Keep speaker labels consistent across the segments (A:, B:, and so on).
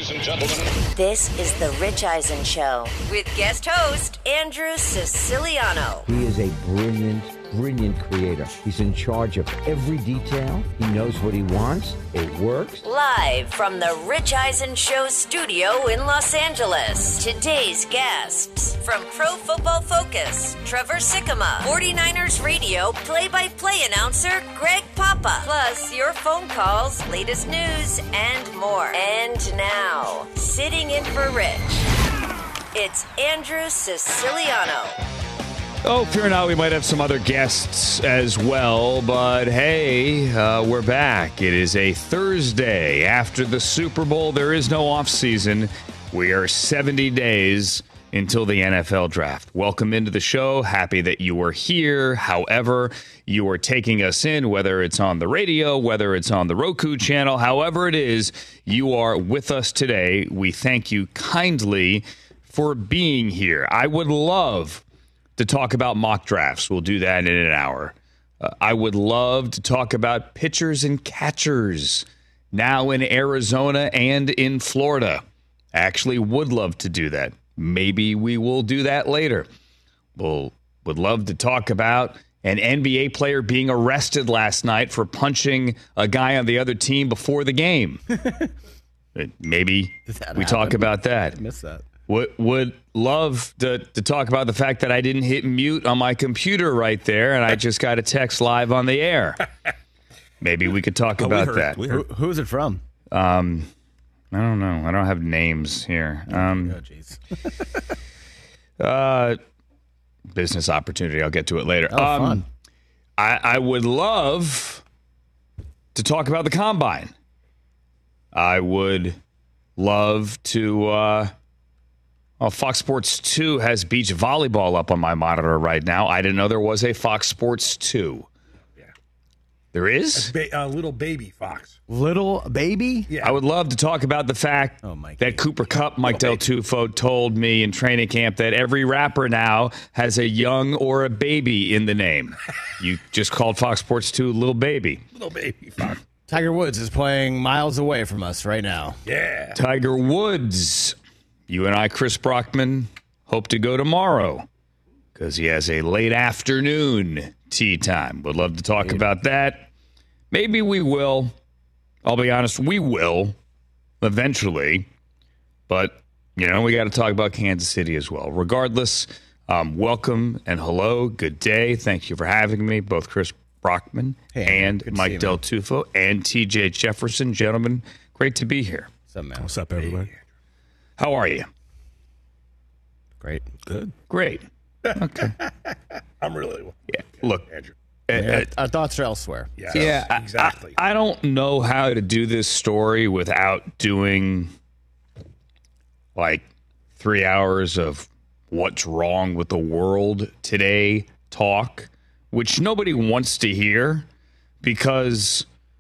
A: Ladies and gentlemen,
B: this is The Rich Eisen Show with guest host Andrew Siciliano.
C: He is a brilliant creator. He's in charge of every detail. He knows what he wants. It works.
B: Live from The Rich Eisen Show studio in Los Angeles. Today's guests from Pro Football Focus, Trevor Sikkema, 49ers Radio play-by-play announcer Greg Papa, plus your phone calls, latest news, and more. And now, sitting in for Rich, it's Andrew Siciliano.
D: Oh, fear not, we might have some other guests as well, but hey, we're back. It is a Thursday after the Super Bowl. There is no offseason. We are 70 days until the NFL draft. Welcome into the show. Happy that you are here. However, you are taking us in, whether it's on the radio, whether it's on the Roku channel, however it is, you are with us today. We thank you kindly for being here. I would love to talk about mock drafts. We'll do that in an hour. I would love to talk about pitchers and catchers now in Arizona and in Florida. I actually would love to do that. Maybe we will do that later. Would love to talk about an NBA player being arrested last night for punching a guy on the other team before the game. Maybe we talk about that.
E: I missed that.
D: Would love to talk about the fact that I didn't hit mute on my computer right there, and I just got a text live on the air. Maybe we could talk about that.
E: Who's it from?
D: I don't know. I don't have names here.
E: Jeez.
D: Business opportunity. I'll get to it later.
E: Oh, fun.
D: I would love to talk about the Combine. I would love to... Fox Sports 2 has beach volleyball up on my monitor right now. I didn't know there was a Fox Sports 2.
F: Yeah.
D: There is?
F: A little baby Fox.
E: Little baby?
F: Yeah.
D: I would love to talk about the fact that Cooper Kupp, Mike Del Tufo, told me in training camp that every rapper now has a young or a baby in the name. You just called Fox Sports 2 Little Baby.
F: Little baby Fox.
E: Tiger Woods is playing miles away from us right now.
F: Yeah.
D: Tiger Woods. You and I, Chris Brockman, hope to go tomorrow because he has a late afternoon tee time. Would love to talk about that. Maybe we will. I'll be honest, we will eventually. But, we got to talk about Kansas City as well. Regardless, welcome and hello. Good day. Thank you for having me, both Chris Brockman and Mike Del Tufo and TJ Jefferson. Gentlemen, great to be here.
E: What's up, man?
F: What's up, everybody?
D: How are you?
E: Great.
F: Good.
D: Great. Okay.
F: I'm really well.
D: Yeah. Look,
F: Andrew.
E: Our thoughts are elsewhere.
F: Yeah, exactly.
D: I don't know how to do this story without doing like 3 hours of what's wrong with the world today talk, which nobody wants to hear because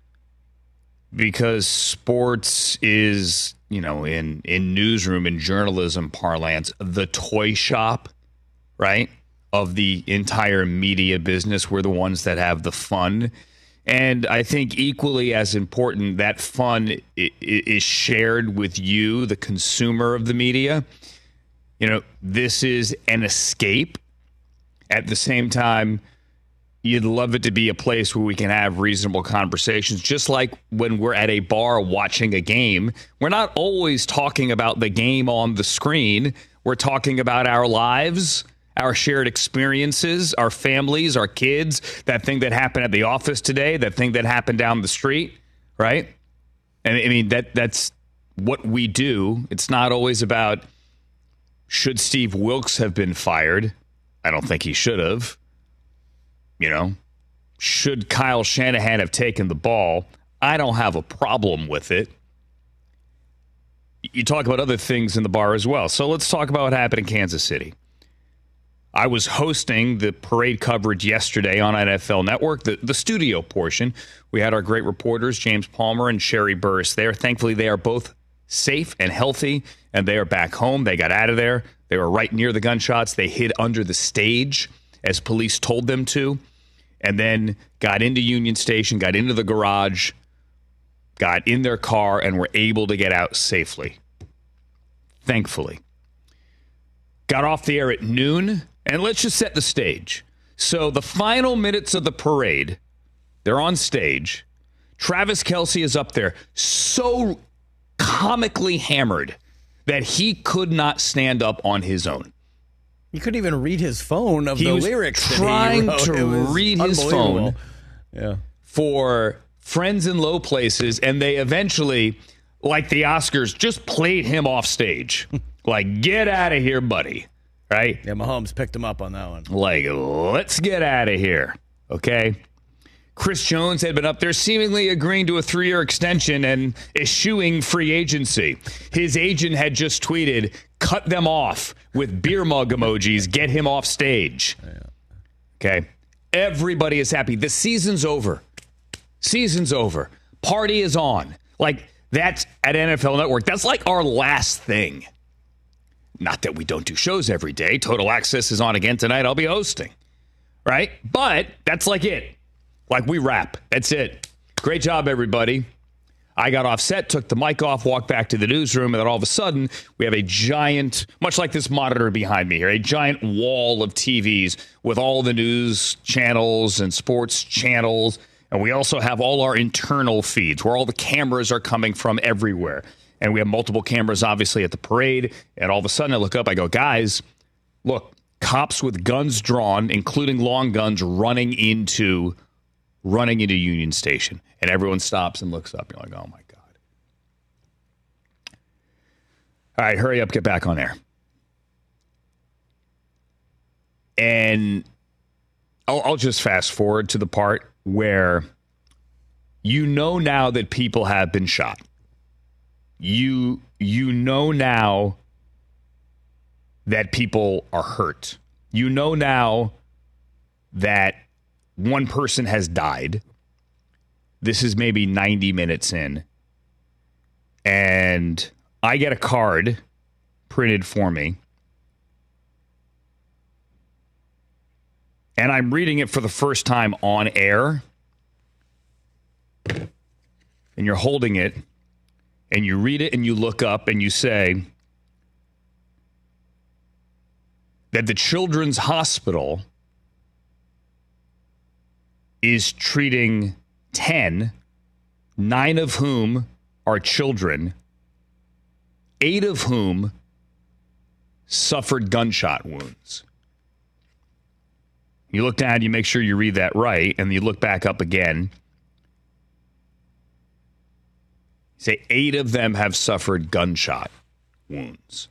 D: sports is, in newsroom and journalism parlance, the toy shop, right, of the entire media business. We're the ones that have the fun. And I think equally as important, that fun is shared with you, the consumer of the media. This is an escape. At the same time, you'd love it to be a place where we can have reasonable conversations, just like when we're at a bar watching a game. We're not always talking about the game on the screen. We're talking about our lives, our shared experiences, our families, our kids, that thing that happened at the office today, that thing that happened down the street, right? And I mean, that's what we do. It's not always about, should Steve Wilkes have been fired? I don't think he should have. Should Kyle Shanahan have taken the ball? I don't have a problem with it. You talk about other things in the bar as well. So let's talk about what happened in Kansas City. I was hosting the parade coverage yesterday on NFL Network, the studio portion. We had our great reporters, James Palmer and Sherry Burris, there. Thankfully, they are both safe and healthy, and they are back home. They got out of there. They were right near the gunshots. They hid under the stage, as police told them to, and then got into Union Station, got into the garage, got in their car, and were able to get out safely. thankfully. Got off the air at noon, and let's just set the stage. So the final minutes of the parade, they're on stage. Travis Kelce is up there so comically hammered that he could not stand up on his own.
E: He couldn't even read his phone of
D: He
E: the
D: was
E: lyrics.
D: trying
E: that he wrote.
D: to
E: It was
D: read his
E: unbelievable.
D: phone.
E: Yeah.
D: For Friends in Low Places, and they eventually, like the Oscars, just played him off stage. Like, get out of here, buddy. Right?
E: Yeah, Mahomes picked him up on that one.
D: Like, let's get out of here. Okay? Chris Jones had been up there seemingly agreeing to a 3-year extension and eschewing free agency. His agent had just tweeted, cut them off with beer mug emojis, get him off stage. Okay? Everybody is happy. The season's over. Season's over. Party is on. Like, that's at NFL Network. That's like our last thing. Not that we don't do shows every day. Total Access is on again tonight. I'll be hosting. Right? But that's like it. Like, we wrap. That's it. Great job, everybody. I got off set, took the mic off, walked back to the newsroom, and then all of a sudden, we have a giant, much like this monitor behind me here, a giant wall of TVs with all the news channels and sports channels. And we also have all our internal feeds where all the cameras are coming from everywhere. And we have multiple cameras, obviously, at the parade. And all of a sudden, I look up, I go, guys, look, cops with guns drawn, including long guns, running into Union Station. And everyone stops and looks up. You're like, oh, my God. All right, hurry up, get back on air. And I'll just fast forward to the part where you know now that people have been shot. You know now that people are hurt. You know now that one person has died. This is maybe 90 minutes in. And I get a card printed for me. And I'm reading it for the first time on air. And you're holding it. And you read it and you look up and you say that the Children's Hospital is treating 10, 9 of whom are children, 8 of whom suffered gunshot wounds. You look down, you make sure you read that right, and you look back up again. You say 8 of them have suffered gunshot wounds.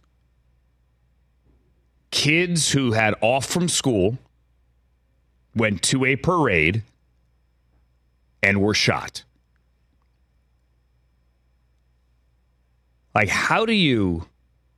D: Kids who had off from school went to a parade and were shot. Like, how do you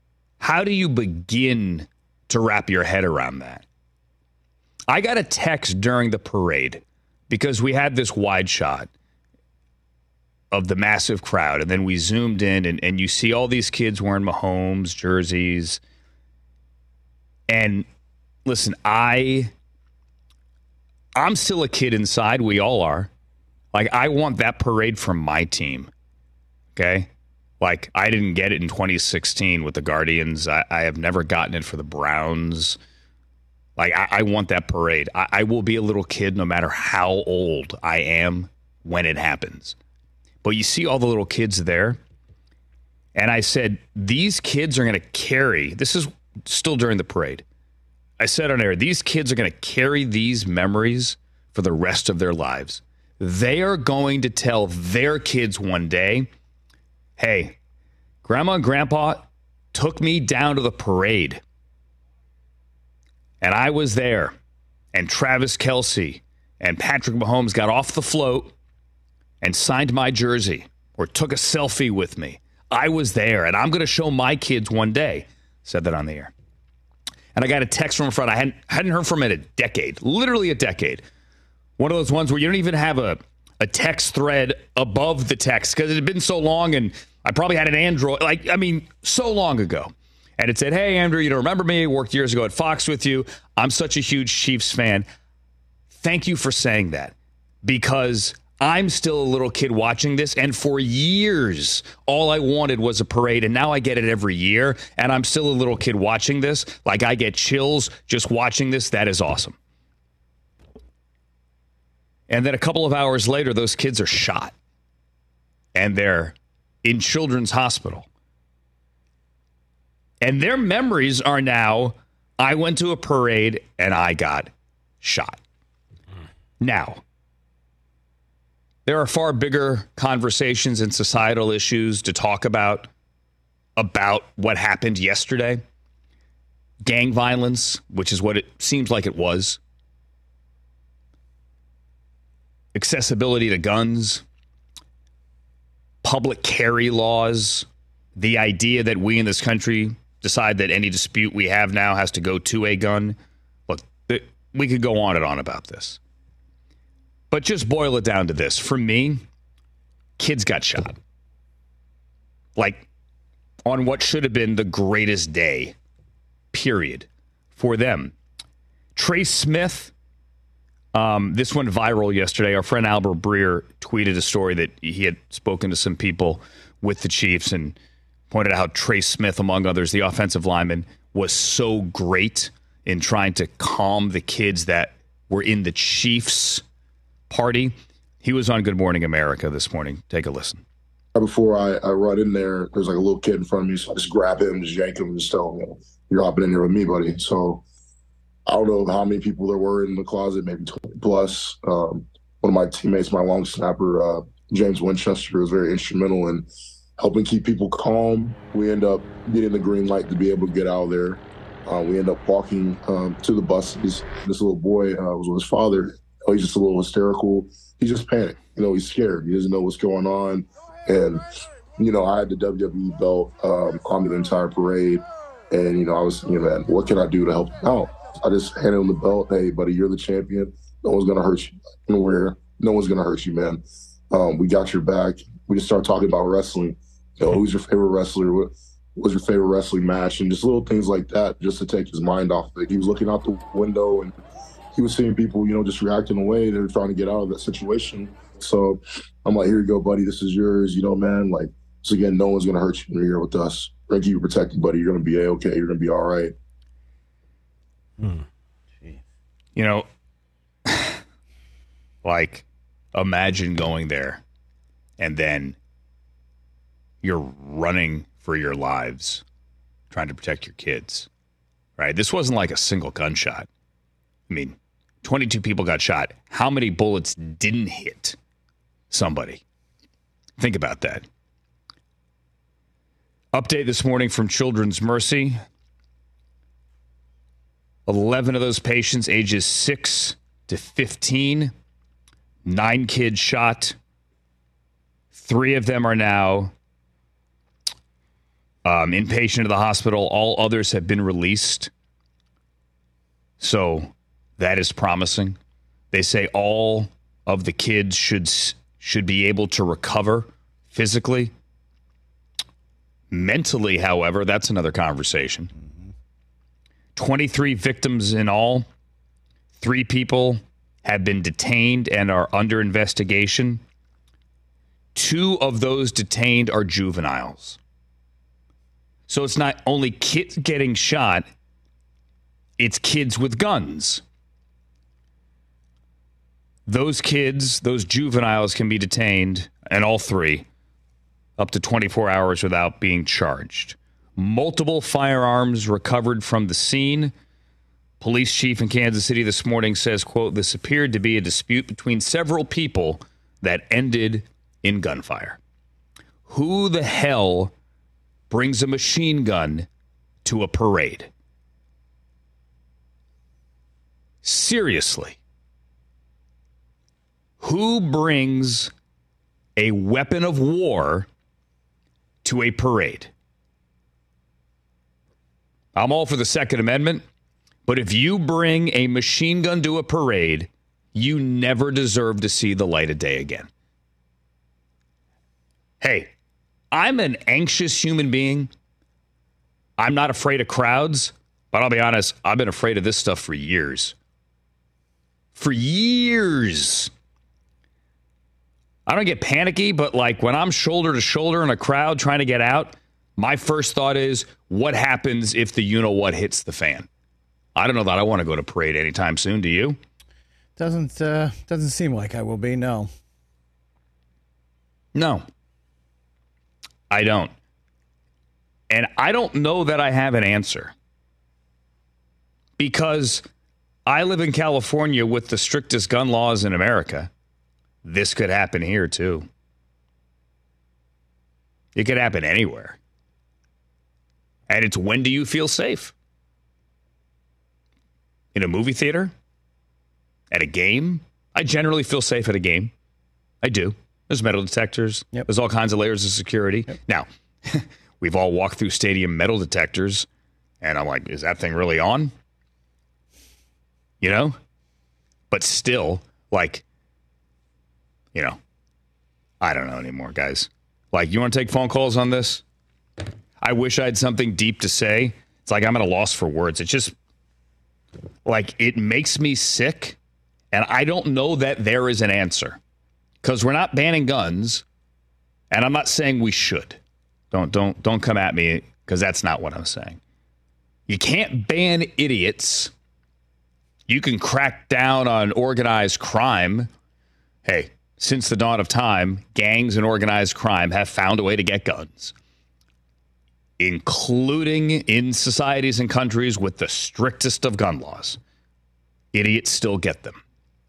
D: begin to wrap your head around that? I got a text during the parade because we had this wide shot of the massive crowd, and then we zoomed in, and you see all these kids wearing Mahomes jerseys. And listen, I'm still a kid inside. We all are. Like, I want that parade from my team. Okay? Like, I didn't get it in 2016 with the Guardians. I have never gotten it for the Browns. Like, I want that parade. I will be a little kid no matter how old I am when it happens. But you see all the little kids there. And I said, these kids are going to carry, this is still during the parade. I said on air, these kids are going to carry these memories for the rest of their lives. They are going to tell their kids one day, hey, Grandma and Grandpa took me down to the parade. And I was there. And Travis Kelce and Patrick Mahomes got off the float and signed my jersey or took a selfie with me. I was there, and I'm going to show my kids one day. Said that on the air. And I got a text from a friend I hadn't heard from in a decade, literally a decade. One of those ones where you don't even have a text thread above the text because it had been so long, and I probably had an Android, so long ago. And it said, hey, Andrew, you don't remember me? I worked years ago at Fox with you. I'm such a huge Chiefs fan. Thank you for saying that, because I'm still a little kid watching this, and for years, all I wanted was a parade, and now I get it every year, and I'm still a little kid watching this. Like, I get chills just watching this. That is awesome. And then a couple of hours later, those kids are shot, and they're in Children's Hospital. And their memories are now, I went to a parade, and I got shot. Now, there are far bigger conversations and societal issues to talk about what happened yesterday. Gang violence, which is what it seems like it was. Accessibility to guns. Public carry laws. The idea that we in this country decide that any dispute we have now has to go to a gun. Look, we could go on and on about this. But just boil it down to this. For me, kids got shot. Like, on what should have been the greatest day, period, for them. Trace Smith, this went viral yesterday. Our friend Albert Breer tweeted a story that he had spoken to some people with the Chiefs and pointed out how Trace Smith, among others, the offensive lineman, was so great in trying to calm the kids that were in the Chiefs' party. He was on Good Morning America this morning. Take a listen.
A: Before I run in there's like a little kid in front of me, so I just grab him, just yank him, and just tell him, you're hopping in here with me, buddy. So I don't know how many people there were in the closet, maybe 20 plus. One of my teammates, my long snapper, James Winchester, was very instrumental in helping keep people calm. We end up getting the green light to be able to get out of there. We end up walking to the buses. This little boy was with his father. He's just a little hysterical. He's just panicked. He's scared. He doesn't know what's going on. And, I had the WWE belt on the entire parade. And, I was thinking, man, what can I do to help him out? I just handed him the belt. Hey, buddy, you're the champion. No one's going to hurt you. No one's going to hurt you, man. We got your back. We just started talking about wrestling. Who's your favorite wrestler? What was your favorite wrestling match? And just little things like that just to take his mind off of it. He was looking out the window and he was seeing people, just reacting away. They were trying to get out of that situation. So I'm like, here you go, buddy. This is yours. Man, like, so again, no one's going to hurt you when you're here with us. We're going to keep you protected, buddy. You're going to be A-okay. You're going to be all right.
D: Like, imagine going there and then you're running for your lives, trying to protect your kids, right? This wasn't like a single gunshot. 22 people got shot. How many bullets didn't hit somebody? Think about that. Update this morning from Children's Mercy. 11 of those patients, ages 6 to 15. 9 kids shot. 3 of them are now inpatient at the hospital. All others have been released. So that is promising. They say all of the kids should be able to recover physically. Mentally, however, that's another conversation. 23 victims in all. 3 people have been detained and are under investigation. 2 of those detained are juveniles. So it's not only kids getting shot, it's kids with guns. Those kids, those juveniles can be detained, and all 3, up to 24 hours without being charged. Multiple firearms recovered from the scene. Police chief in Kansas City this morning says, quote, this appeared to be a dispute between several people that ended in gunfire. Who the hell brings a machine gun to a parade? Seriously. Who brings a weapon of war to a parade? I'm all for the Second Amendment, but if you bring a machine gun to a parade, you never deserve to see the light of day again. Hey, I'm an anxious human being. I'm not afraid of crowds, but I'll be honest, I've been afraid of this stuff for years. For years. I don't get panicky, but like when I'm shoulder to shoulder in a crowd trying to get out, my first thought is, what happens if the you-know-what hits the fan? I don't know that I want to go to parade anytime soon. Do you?
E: Doesn't seem like I will be, no.
D: No. I don't. And I don't know that I have an answer. Because I live in California with the strictest gun laws in America. This could happen here, too. It could happen anywhere. And it's, when do you feel safe? In a movie theater? At a game? I generally feel safe at a game. I do. There's metal detectors.
E: Yep.
D: There's all kinds of layers of security. Yep. Now, we've all walked through stadium metal detectors, and I'm like, is that thing really on? You know? But still, like, you know, I don't know anymore, guys. Like, you want to take phone calls on this? I wish I had something deep to say. It's like I'm at a loss for words. It's just, like, it makes me sick, and I don't know that there is an answer. Because we're not banning guns, and I'm not saying we should. Don't come at me, because that's not what I'm saying. You can't ban idiots. You can crack down on organized crime. Hey, since the dawn of time, gangs and organized crime have found a way to get guns, including in societies and countries with the strictest of gun laws. Idiots still get them.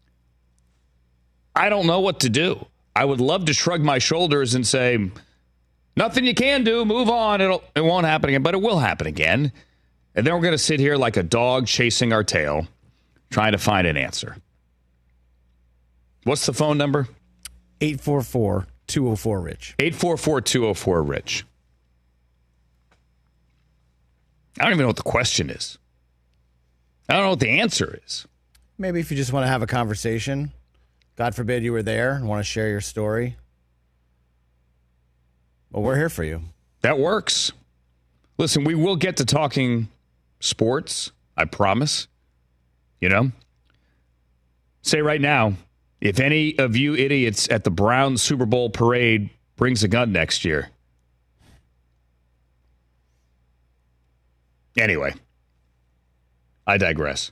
D: I don't know what to do. I would love to shrug my shoulders and say, nothing you can do, move on. It won't happen again, but it will happen again. And then we're going to sit here like a dog chasing our tail, trying to find an answer. What's the phone number?
E: 844-204-RICH.
D: 844-204-RICH. I don't even know what the question is. I don't know what the answer is.
E: Maybe if you just want to have a conversation. God forbid you were there and want to share your story. Well, we're here for you.
D: That works. Listen, we will get to talking sports, I promise. You know? Say right now, if any of you idiots at the Browns Super Bowl parade brings a gun next year. Anyway, I digress.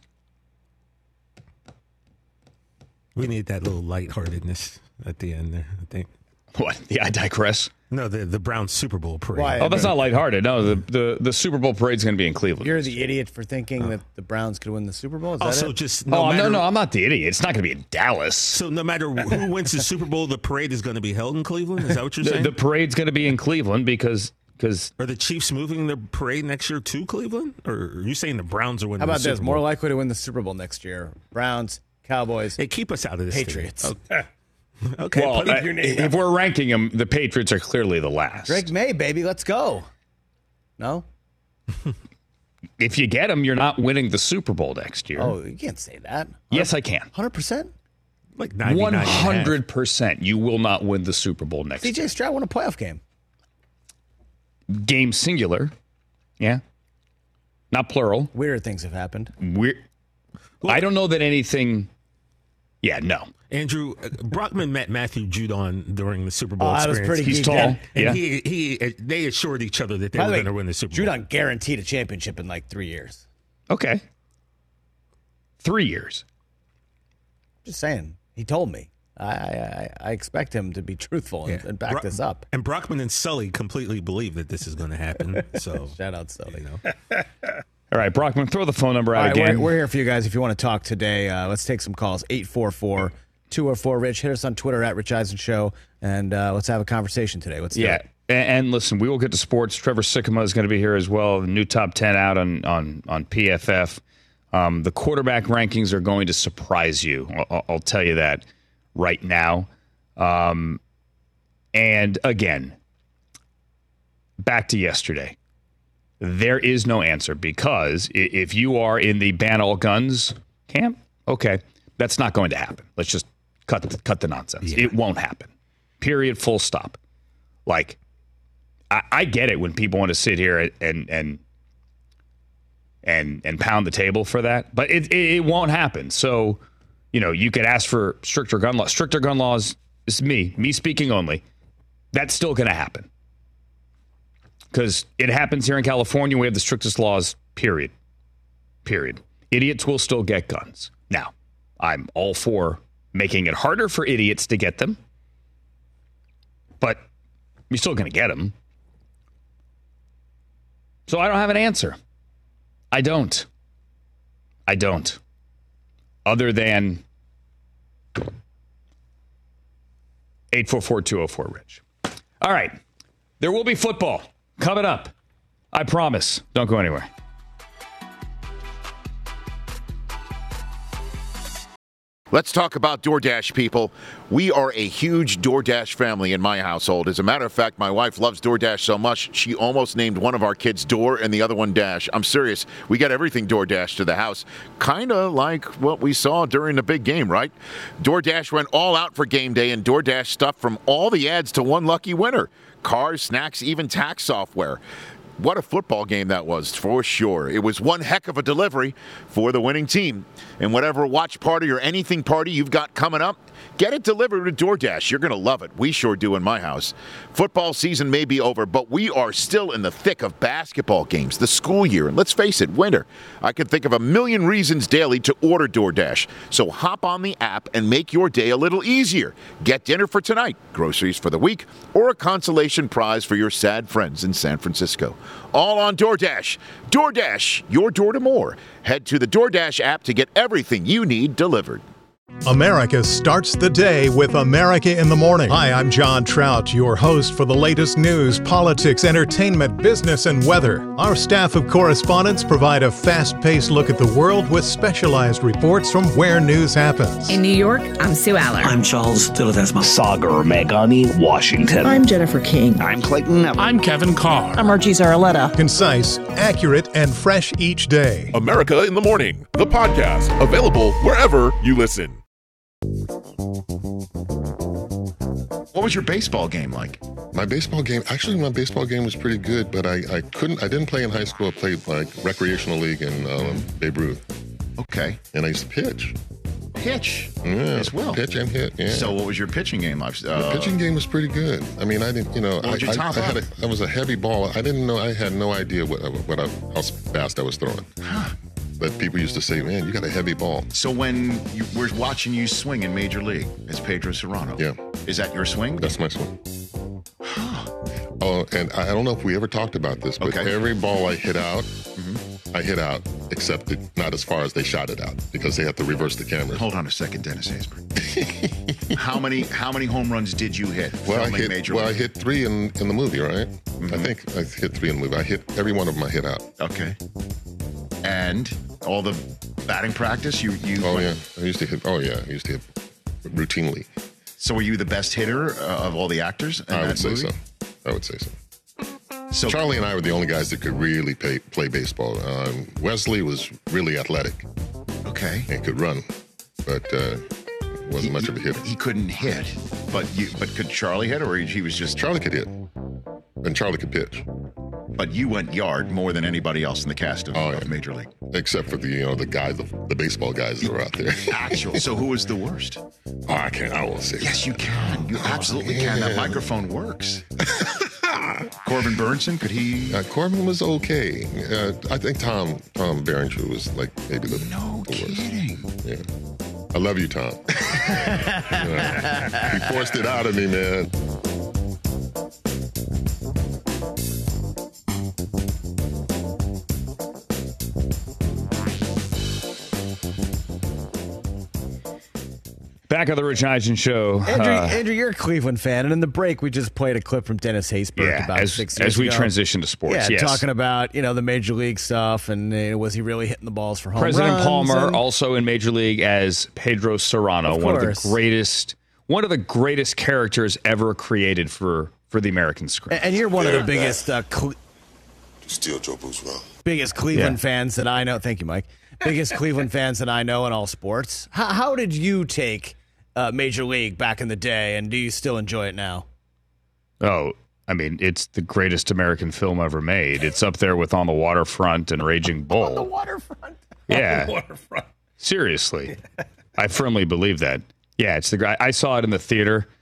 G: We need that little lightheartedness at the end there, I think.
D: What? Yeah, I digress.
G: No, the Browns Super Bowl parade.
E: Why?
D: Oh, that's not lighthearted. No, the Super Bowl parade's going to be in Cleveland.
E: You're the idiot for thinking that the Browns could win the Super Bowl? Is that
G: Also,
E: it?
G: just
D: No,
G: matter,
D: I'm not the idiot. It's not going to be in Dallas.
G: So no matter who wins the Super Bowl, the parade is going to be held in Cleveland? Is that what you're saying?
D: The parade's going to be in Cleveland because
G: Are the Chiefs moving the parade next year to Cleveland? Or are you saying the Browns are winning
E: How about
G: the Super
E: this?
G: Bowl?
E: More likely to win the Super Bowl next year. Browns, Cowboys,
G: Hey, keep us out of this.
E: Patriots.
G: Thing. Okay,
D: well,
G: put your name
D: if we're ranking them, the Patriots are clearly the last.
E: Drake May, baby. Let's go. No?
D: If you get them, you're not winning the Super Bowl next year.
E: Oh, you can't say that.
D: Yes, I can.
E: 100%?
G: like 99.5.
D: 100%. You will not win the Super Bowl next year.
E: CJ Stroud won a playoff game.
D: Game singular. Yeah. Not plural.
E: Weirder things have happened.
D: I don't know that anything. Yeah, no.
G: Andrew, Brockman met Matthew Judon during the Super Bowl
E: Oh, that was
G: experience.
E: pretty
D: He's
E: geeked
D: tall.
E: out.
G: And
D: Yeah.
G: they assured each other that they
E: By
G: were
E: the way,
G: going to win the Super Bowl.
E: Judon guaranteed a championship in like 3 years.
D: Okay. 3 years.
E: Just saying. He told me. I expect him to be truthful and back this up.
G: And Brockman and Sully completely believe that this is going to happen. So
E: Shout out, Sully.
D: All right, Brockman, throw the phone number out
E: All right,
D: again.
E: we're here for you guys if you want to talk today. Let's take some calls. 844-204-RICH. Hit us on Twitter at Rich Eisen Show, and let's have a conversation today. Let's do
D: Yeah.
E: it.
D: And listen, we will get to sports. Trevor Sikkema is going to be here as well. The new top 10 out on PFF. The quarterback rankings are going to surprise you. I'll tell you that right now. And again, back to yesterday. There is no answer because if you are in the ban all guns camp, okay, that's not going to happen. Let's just cut the nonsense.
G: Yeah.
D: It won't happen. Period. Full stop. Like, I get it when people want to sit here and pound the table for that, but it won't happen. So, you know, you could ask for stricter gun laws. Stricter gun laws This is me speaking only. That's still going to happen. Because it happens here in California. We have the strictest laws, period. Idiots will still get guns. Now, I'm all for making it harder for idiots to get them. But you're still going to get them. So I don't have an answer. I don't. Other than 844-204-RICH. All right. There will be football coming up. I promise. Don't go anywhere.
H: Let's talk about DoorDash, people. We are a huge DoorDash family in my household. As a matter of fact, my wife loves DoorDash so much, she almost named one of our kids Door and the other one Dash. I'm serious. We got everything DoorDash to the house. Kind of like what we saw during the big game, right? DoorDash went all out for game day, and DoorDash stuffed from all the ads to one lucky winner. Cars, snacks, even tax software. What a football game that was, for sure. It was one heck of a delivery for the winning team. And whatever watch party or anything party you've got coming up, get it delivered to DoorDash. You're going to love it. We sure do in my house. Football season may be over, but we are still in the thick of basketball games, the school year, and let's face it, winter. I can think of a million reasons daily to order DoorDash. So hop on the app and make your day a little easier. Get dinner for tonight, groceries for the week, or a consolation prize for your sad friends in San Francisco. All on DoorDash. DoorDash, your door to more. Head to the DoorDash app to get everything you need delivered.
I: America starts the day with America in the Morning. Hi, I'm John Trout, your host for the latest news, politics, entertainment, business, and weather. Our staff of correspondents provide a fast-paced look at the world with specialized reports from where news happens.
J: In New York, I'm Sue Aller.
K: I'm Charles de Ledesma. Sagar Meghani, Washington.
L: I'm Jennifer King.
K: I'm Clayton.
M: I'm Kevin Carr.
L: I'm Archie Zaraletta.
I: Concise, accurate, and fresh each day.
N: America in the Morning, the podcast, available wherever you listen.
O: What was your baseball game like?
P: My baseball game was pretty good, but I didn't play in high school. I played like recreational league in Babe Ruth.
O: Okay.
P: And I used to pitch.
O: Pitch?
P: Yeah.
O: As well.
P: Pitch and hit, yeah.
O: So what was your pitching game like?
P: The pitching game was pretty good. I mean, I didn't, I was a heavy ball. I had no idea how fast I was throwing.
O: Huh.
P: But people used to say, man, you got a heavy ball.
O: So when we're watching you swing in Major League as Pedro Serrano,
P: yeah,
O: is that your swing?
P: That's my swing. Oh, and I don't know if we ever talked about this, but every ball I hit out, I hit out, except not as far as they shot it out, because they have to reverse the camera.
O: Hold on a second, Dennis Haysbert. How many home runs did you hit?
P: I hit 3 in the movie, right? I think I hit 3 in the movie. I hit every one of them. I hit out.
O: Okay. And all the batting practice, you.
P: Oh yeah, I used to hit routinely.
O: So were you the best hitter of all the actors?
P: I would say so. So Charlie and I were the only guys that could really play baseball. Wesley was really athletic.
O: Okay.
P: And could run, but wasn't much of a hitter.
O: He couldn't hit, but could Charlie hit, or he was just...
P: Charlie could hit, and Charlie could pitch.
O: But you went yard more than anybody else in the cast of Major League.
P: Except for the guys, the baseball guys that were out there.
O: So who was the worst?
P: Oh, I won't say.
O: Yes, you can. You absolutely can. That microphone works. Corbin Burnson, could he?
P: Corbin was okay. I think Tom Berenger was like maybe the worst.
O: Kidding.
P: Yeah. I love you, Tom. He forced it out of me, man.
D: Back on the Rich Eisen Show.
E: Andrew, you're a Cleveland fan, and in the break, we just played a clip from Dennis Haysbert about 6 years
D: as we
E: ago.
D: transition to sports.
E: Yeah,
D: yes.
E: talking about the Major League stuff, and was he really hitting the balls for home
D: President
E: runs?
D: Palmer also in Major League as Pedro Serrano, one of the greatest characters ever created for the American screen.
E: And you're one of the biggest
Q: Steal Joe Booth's wrong.
E: Biggest Cleveland fans that I know. Thank you, Mike. Biggest Cleveland fans that I know in all sports. How did you take Major League back in the day, and do you still enjoy it now?
D: Oh, I mean, it's the greatest American film ever made. It's up there with On the Waterfront and Raging Bull.
E: On the Waterfront?
D: Yeah.
F: On the Waterfront.
D: Seriously. I firmly believe that. Yeah, it's I saw it in the theater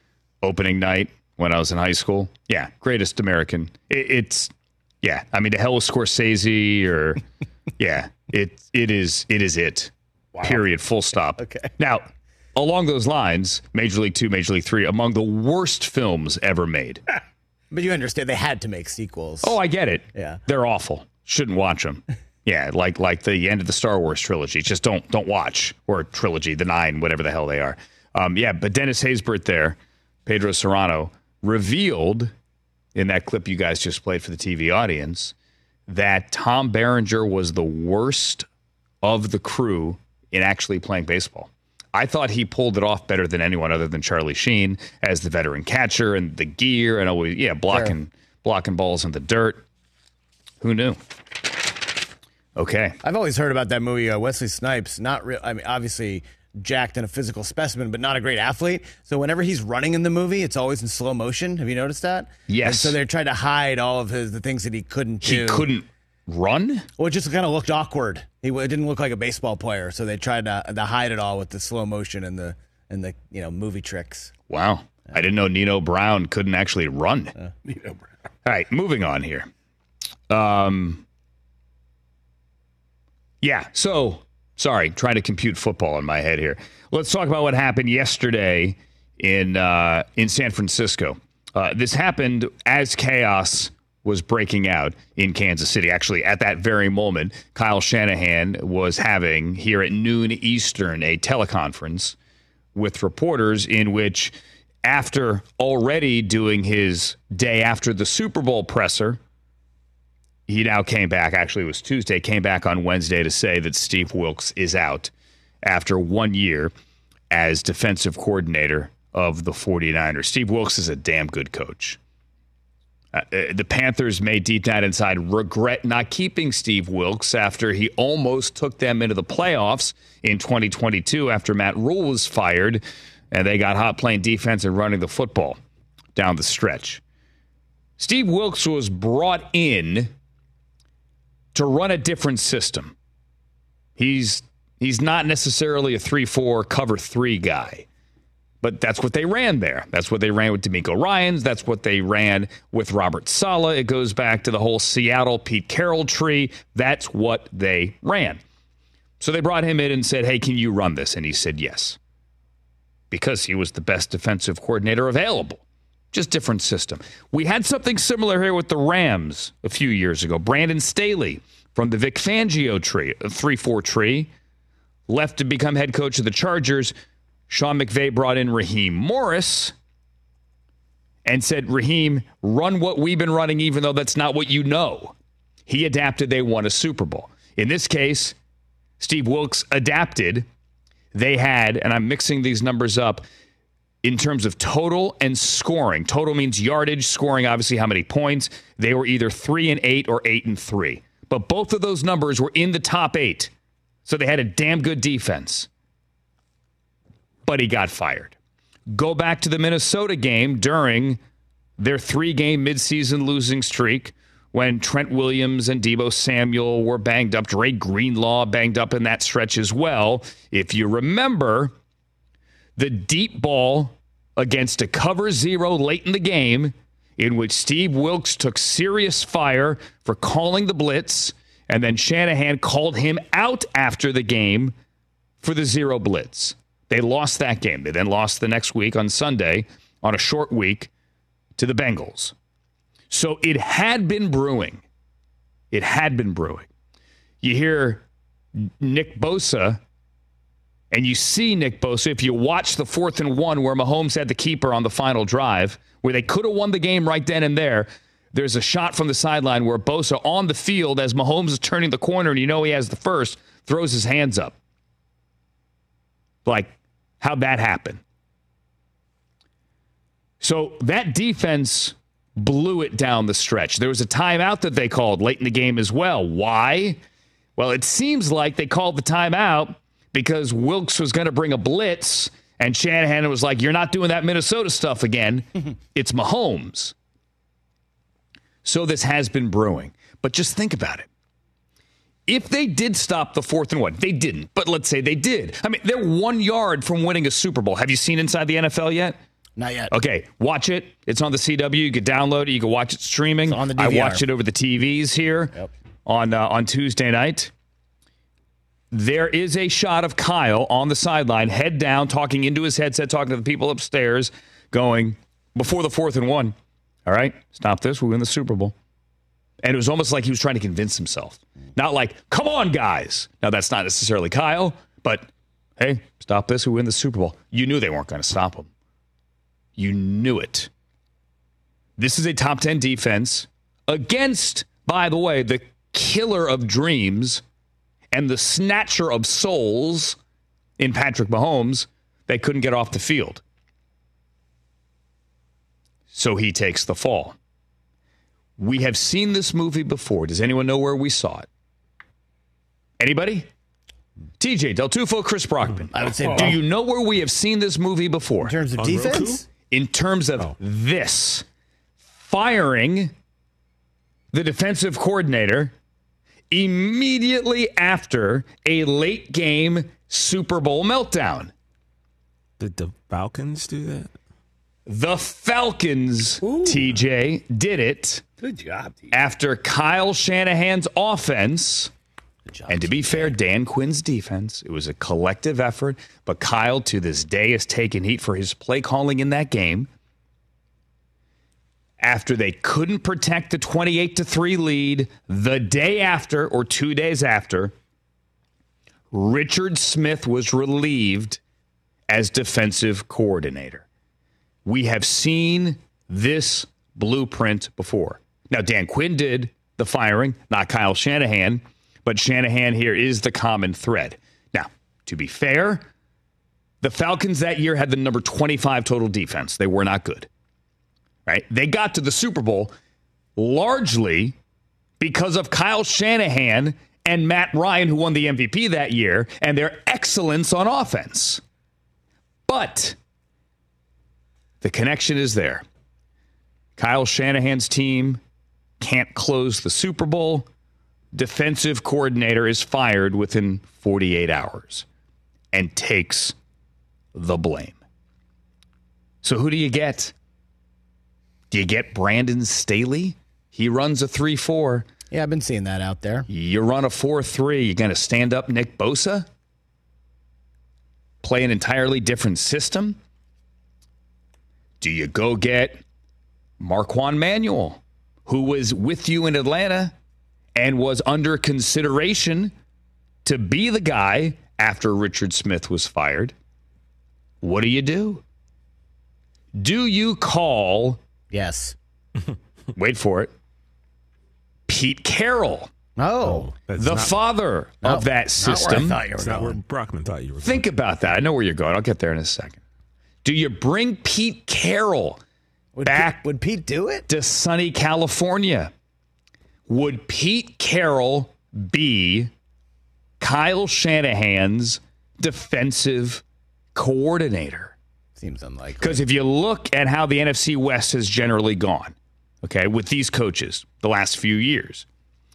D: opening night when I was in high school. Yeah, greatest American. I mean, to hell with Scorsese or it is it. Wow. Period. Full stop.
E: Okay.
D: Now, along those lines, Major League 2, Major League 3, among the worst films ever made.
E: But you understand they had to make sequels.
D: Oh, I get it.
E: Yeah.
D: They're awful. Shouldn't watch them. Yeah, like the end of the Star Wars trilogy. Just don't watch. Or trilogy, the 9, whatever the hell they are. But Dennis Haysbert there, Pedro Serrano, revealed in that clip you guys just played for the TV audience that Tom Berenger was the worst of the crew in actually playing baseball. I thought he pulled it off better than anyone other than Charlie Sheen as the veteran catcher and the gear and always blocking balls in the dirt. Who knew? Okay.
E: I've always heard about that movie, Wesley Snipes. Not real. I mean, obviously jacked and a physical specimen, but not a great athlete. So whenever he's running in the movie, it's always in slow motion. Have you noticed that?
D: Yes.
E: And so they're trying to hide all of the things that he couldn't do.
D: He couldn't run?
E: Well, it just kind of looked awkward. It didn't look like a baseball player, so they tried to hide it all with the slow motion and the movie tricks.
D: Wow. I didn't know Nino Brown couldn't actually run.
F: Nino Brown.
D: All right, moving on here. So, sorry, trying to compute football in my head here. Let's talk about what happened yesterday in San Francisco. This happened as chaos was breaking out in Kansas City. Actually, at that very moment, Kyle Shanahan was having, here at noon Eastern, a teleconference with reporters in which, after already doing his day after the Super Bowl presser, he now came back, actually it was Tuesday, came back on Wednesday to say that Steve Wilks is out after 1 year as defensive coordinator of the 49ers. Steve Wilks is a damn good coach. The Panthers may deep down inside regret not keeping Steve Wilks after he almost took them into the playoffs in 2022 after Matt Rule was fired and they got hot playing defense and running the football down the stretch. Steve Wilks was brought in to run a different system. He's not necessarily a 3-4 cover 3 guy. But that's what they ran there. That's what they ran with DeMeco Ryans. That's what they ran with Robert Saleh. It goes back to the whole Seattle Pete Carroll tree. That's what they ran. So they brought him in and said, hey, can you run this? And he said yes. Because he was the best defensive coordinator available. Just different system. We had something similar here with the Rams a few years ago. Brandon Staley from the Vic Fangio tree, a 3-4 tree, left to become head coach of the Chargers. Sean McVay brought in Raheem Morris and said, Raheem, run what we've been running, even though that's not what you know. He adapted. They won a Super Bowl. In this case, Steve Wilks adapted. They had, and I'm mixing these numbers up, in terms of total and scoring. Total means yardage, scoring, obviously, how many points. They were either 3-8 or 8-3. But both of those numbers were in the top 8. So they had a damn good defense. But he got fired. Go back to the Minnesota game during their 3-game midseason losing streak when Trent Williams and Deebo Samuel were banged up. Dre Greenlaw banged up in that stretch as well. If you remember, the deep ball against a cover 0 late in the game in which Steve Wilks took serious fire for calling the blitz, and then Shanahan called him out after the game for the 0 blitz. They lost that game. They then lost the next week on Sunday on a short week to the Bengals. So it had been brewing. It had been brewing. You hear Nick Bosa, and you see Nick Bosa, if you watch the 4th and 1 where Mahomes had the keeper on the final drive, where they could have won the game right then and there, there's a shot from the sideline where Bosa on the field as Mahomes is turning the corner and you know he has the first, throws his hands up. Like, how'd that happen? So that defense blew it down the stretch. There was a timeout that they called late in the game as well. Why? Well, it seems like they called the timeout because Wilks was going to bring a blitz, and Shanahan was like, you're not doing that Minnesota stuff again. It's Mahomes. So this has been brewing. But just think about it. If they did stop the 4th and 1, they didn't, but let's say they did. I mean, they're 1 yard from winning a Super Bowl. Have you seen inside the NFL yet?
E: Not yet.
D: Okay, watch it. It's on the CW. You can download it. You can watch it streaming.
E: It's on the DVR.
D: I watched it over the TVs here on Tuesday night. There is a shot of Kyle on the sideline, head down, talking into his headset, talking to the people upstairs, going, before the 4th and 1, all right, stop this, we win the Super Bowl. And it was almost like he was trying to convince himself. Not like, come on, guys. Now, that's not necessarily Kyle, but, hey, stop this, we win the Super Bowl. You knew they weren't going to stop him. You knew it. This is a top 10 defense against, by the way, the killer of dreams and the snatcher of souls in Patrick Mahomes. They couldn't get off the field. So he takes the fall. We have seen this movie before. Does anyone know where we saw it? Anybody? TJ, Del Tufo, Chris Brockman.
E: I would say,
D: do you know where we have seen this movie before?
E: In terms of defense?
D: In terms of this. Firing the defensive coordinator immediately after a late game Super Bowl meltdown.
G: Did the Falcons do that?
D: The Falcons, TJ, did it.
F: Good job, TJ.
D: After Kyle Shanahan's offense, and to be fair, Dan Quinn's defense, it was a collective effort, but Kyle to this day has taken heat for his play calling in that game. After they couldn't protect the 28-3 lead the day after or 2 days after, Richard Smith was relieved as defensive coordinator. We have seen this blueprint before. Now, Dan Quinn did the firing, not Kyle Shanahan, but Shanahan here is the common thread. Now, to be fair, the Falcons that year had the number 25 total defense. They were not good. Right? They got to the Super Bowl largely because of Kyle Shanahan and Matt Ryan, who won the MVP that year, and their excellence on offense. But the connection is there. Kyle Shanahan's team can't close the Super Bowl. Defensive coordinator is fired within 48 hours and takes the blame. So who do you get? Do you get Brandon Staley? He runs a 3-4.
E: Yeah, I've been seeing that out there.
D: You run a 4-3. You're going to stand up Nick Bosa? Play an entirely different system? Do you go get Marquand Manuel, who was with you in Atlanta and was under consideration to be the guy after Richard Smith was fired? What do you do? Do you call...
E: Yes.
D: Wait for it. Pete Carroll.
E: Oh.
D: The father of that system.
G: That's not where Brockman thought you were going.
D: Think about that. I know where you're going. I'll get there in a second. Do you bring Pete Carroll back?
E: Would Pete do it?
D: To sunny California? Would Pete Carroll be Kyle Shanahan's defensive coordinator?
E: Seems unlikely.
D: Because if you look at how the NFC West has generally gone, okay, with these coaches the last few years,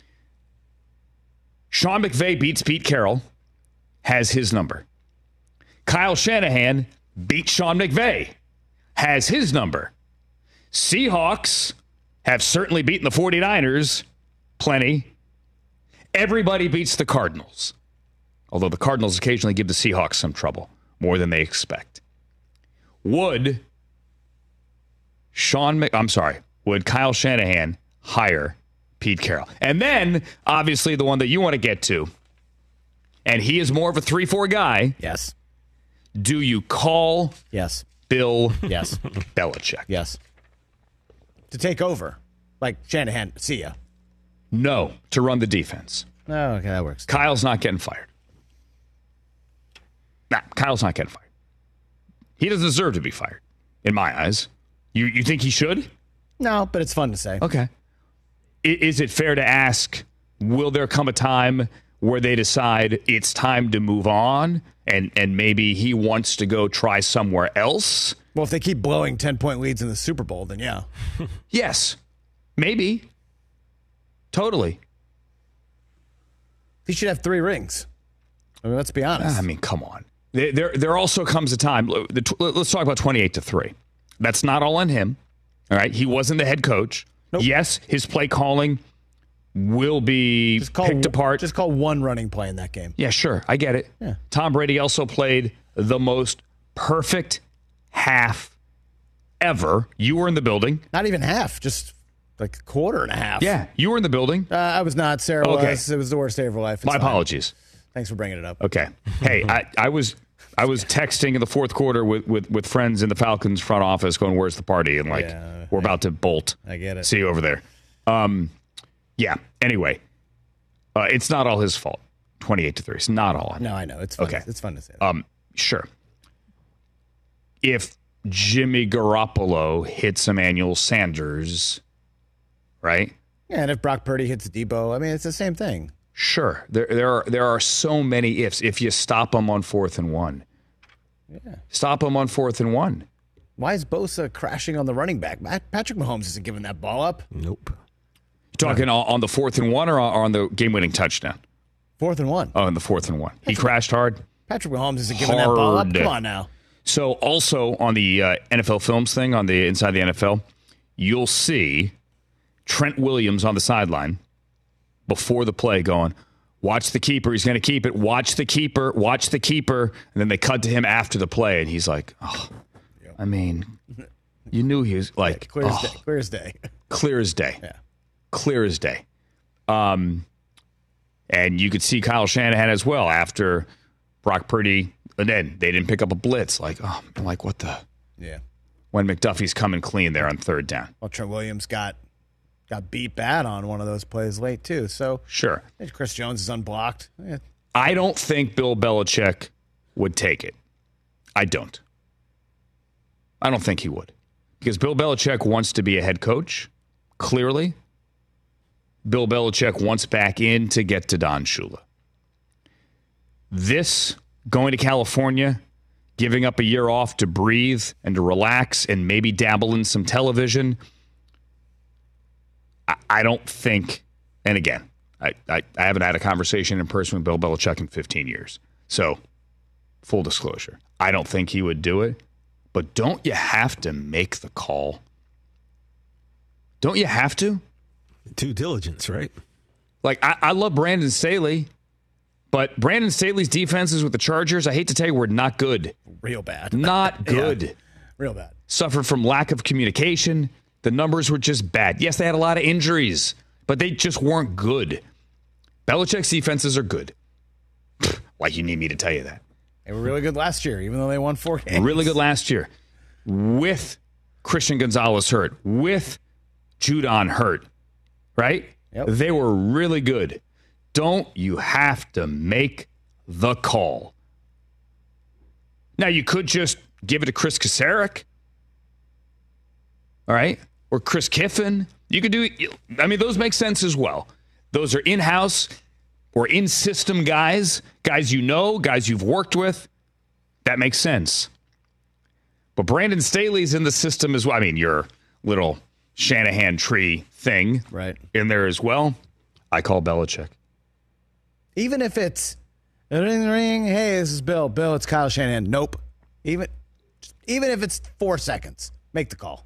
D: Sean McVay beats Pete Carroll, has his number. Kyle Shanahan beats Sean McVay, has his number. Seahawks have certainly beaten the 49ers, plenty. Everybody beats the Cardinals, although the Cardinals occasionally give the Seahawks some trouble, more than they expect. Would Kyle Shanahan hire Pete Carroll? And then, obviously, the one that you want to get to, and he is more of a 3-4 guy.
E: Yes.
D: Do you call Bill
E: Yes.
D: Belichick?
E: Yes. To take over. Like Shanahan, see ya.
D: No, to run the defense.
E: Oh, okay, that works.
D: Kyle's not getting fired. Nah, Kyle's not getting fired. He doesn't deserve to be fired, in my eyes. You think he should?
E: No, but it's fun to say.
D: Okay. Is it fair to ask, will there come a time where they decide it's time to move on and maybe he wants to go try somewhere else?
E: Well, if they keep blowing 10-point leads in the Super Bowl, then yeah.
D: Yes. Maybe. Totally.
E: He should have 3 rings. I mean, let's be honest.
D: I mean, come on. There also comes a time. Let's talk about 28-3. That's not all on him. All right. He wasn't the head coach. Nope. Yes, his play calling will be picked apart.
E: Just call one running play in that game.
D: Yeah, sure. I get it.
E: Yeah.
D: Tom Brady also played the most perfect half ever. You were in the building.
E: Not even half, just like a quarter and a half.
D: Yeah, you were in the building.
E: I was not. Sarah was. It was the worst day of her life. It's
D: My
E: fine.
D: apologies.
E: Thanks for bringing it up.
D: Okay. Hey, I was texting in the fourth quarter with friends in the Falcons front office going, where's the party? And we're about to bolt.
E: I get it.
D: See you over there. Yeah. Anyway, it's not all his fault. 28-3. It's not all.
E: No, I know. It's fun.
D: Okay.
E: It's fun to say that.
D: Sure. If Jimmy Garoppolo hits Emmanuel Sanders, right?
E: Yeah, and if Brock Purdy hits Debo, I mean, it's the same thing.
D: Sure. There are so many ifs. If you stop them on 4th and 1.
E: Yeah.
D: Stop them on 4th and 1.
E: Why is Bosa crashing on the running back? Patrick Mahomes isn't giving that ball up.
G: Nope.
D: You talking on the 4th and 1 or on the game-winning touchdown?
E: 4th and 1.
D: Oh, on the 4th and 1. He crashed hard?
E: Patrick Mahomes isn't giving that ball up. Come on now.
D: So also on the NFL Films thing, on the Inside the NFL, you'll see Trent Williams on the sideline before the play going, watch the keeper. He's going to keep it. Watch the keeper. Watch the keeper. And then they cut to him after the play, and he's like, oh, I mean, you knew he was like,
E: clear as day. Clear as day.
D: Clear as day.
E: Yeah.
D: Clear as day. And you could see Kyle Shanahan as well after Brock Purdy. And then they didn't pick up a blitz. Like, what the?
E: Yeah.
D: When McDuffie's coming clean there on 3rd down.
E: Well, Trent Williams got beat bad on one of those plays late, too. So
D: sure.
E: Chris Jones is unblocked. Yeah.
D: I don't think Bill Belichick would take it. I don't think he would. Because Bill Belichick wants to be a head coach, clearly. Bill Belichick wants back in to get to Don Shula. This, going to California, giving up a year off to breathe and to relax and maybe dabble in some television, I don't think, and again, I haven't had a conversation in person with Bill Belichick in 15 years. So, full disclosure, I don't think he would do it. But don't you have to make the call? Don't you have to?
G: Due diligence, right?
D: Like, I love Brandon Staley, but Brandon Staley's defenses with the Chargers, I hate to tell you, were not good.
E: Real bad.
D: Not good.
E: Yeah, real bad.
D: Suffered from lack of communication. The numbers were just bad. Yes, they had a lot of injuries, but they just weren't good. Belichick's defenses are good. Like you need me to tell you that.
E: They were really good last year, even though they won 4 games.
D: Really good last year. With Christian Gonzalez hurt, with Judon hurt, right?
E: Yep.
D: They were really good. Don't you have to make the call? Now, you could just give it to Chris Kasarik, all right? Or Chris Kiffin. You could do it. I mean, those make sense as well. Those are in-house or in-system guys you know, guys you've worked with. That makes sense. But Brandon Staley's in the system as well. I mean, your little Shanahan tree thing
E: right
D: in there as well. I call Belichick.
E: Even if it's ring, hey, this is Bill. Bill, it's Kyle Shanahan. Nope. Even if it's 4 seconds, make the call.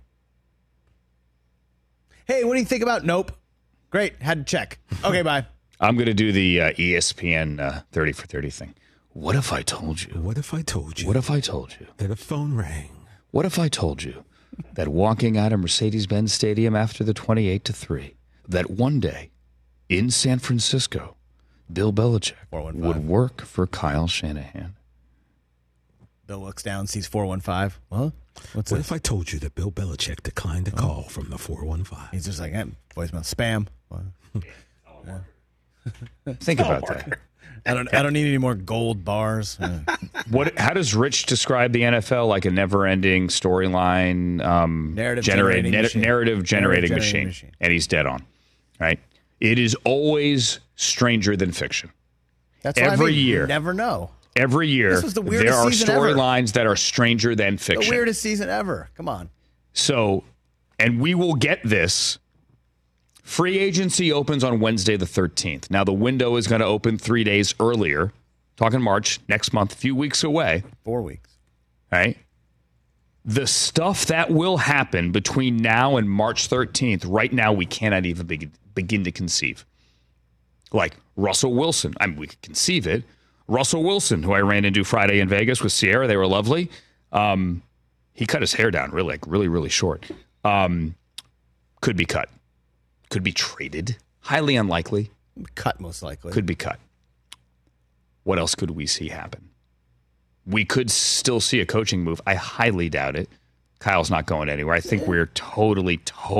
E: Hey, what do you think about? Nope. Great. Had to check. Okay, bye.
D: I'm going to do the ESPN 30 for 30 thing. What if I told you?
G: What if I told you?
D: What if I told you?
G: That a phone rang.
D: What if I told you that walking out of Mercedes-Benz Stadium after the 28-3, that one day in San Francisco, Bill Belichick would work for Kyle Shanahan?
E: Bill looks down, sees 415. What?
G: What if I told you that Bill Belichick declined a call from the 415?
E: He's just like, voicemail, spam.
D: Yeah. Think about that.
E: I don't need any more gold bars.
D: How does Rich describe the NFL? Like a never-ending storyline, narrative generating machine. And he's dead on. Right? It is always stranger than fiction.
E: That's every year. You never know.
D: Every year,
E: this was the
D: there are storylines that are stranger than fiction.
E: The weirdest season ever. Come on.
D: So, and we will get this. Free agency opens on Wednesday the 13th. Now, the window is going to open 3 days earlier. Talking March, next month, a few weeks away.
E: 4 weeks.
D: Right? The stuff that will happen between now and March 13th, right now we cannot even begin to conceive. Like Russell Wilson. I mean, we could conceive it. Russell Wilson, who I ran into Friday in Vegas with Sierra. They were lovely. He cut his hair down really short. Could be cut. Could be traded. Highly unlikely.
E: Cut, most likely.
D: Could be cut. What else could we see happen? We could still see a coaching move. I highly doubt it. Kyle's not going anywhere. I think we're totally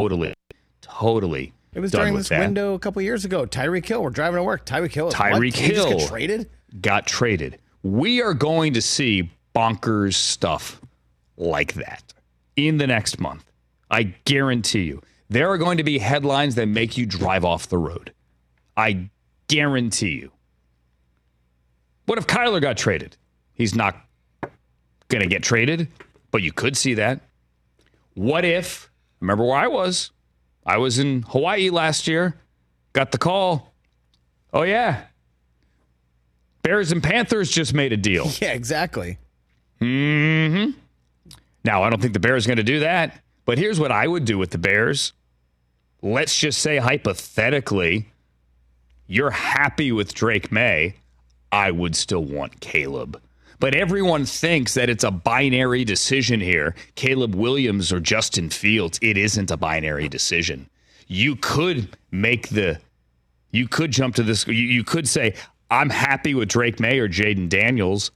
E: It was during this window a couple years ago. Tyreek Hill, we're driving to work. Tyreek Hill
D: Hill
E: get traded?
D: Got traded. We are going to see bonkers stuff like that in the next month. I guarantee you. There are going to be headlines that make you drive off the road. I guarantee you. What if Kyler got traded? He's not going to get traded, but you could see that. What if, remember where I was? I was in Hawaii last year, got the call. Oh, yeah. Bears and Panthers just made a deal.
E: Yeah, exactly.
D: Mm-hmm. Now, I don't think the Bears are going to do that, but here's what I would do with the Bears. Let's just say hypothetically, you're happy with Drake May. I would still want Caleb. But everyone thinks that it's a binary decision here. Caleb Williams or Justin Fields. It isn't a binary decision. You could jump to this. You could say, I'm happy with Drake May or Jaden Daniels.